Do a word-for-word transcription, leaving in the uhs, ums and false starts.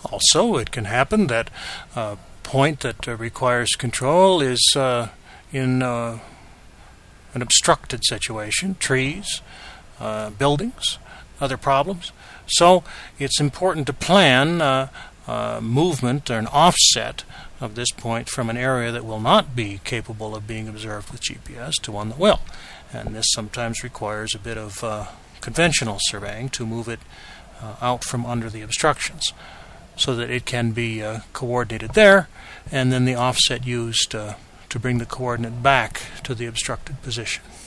Also, it can happen that a point that uh, requires control is uh, in uh, an obstructed situation, trees, uh, buildings, other problems. So it's important to plan uh, uh, movement or an offset of this point from an area that will not be capable of being observed with G P S to one that will. And this sometimes requires a bit of uh, conventional surveying to move it uh, out from under the obstructions so that it can be uh, coordinated there, and then the offset used uh, to bring the coordinate back to the obstructed position.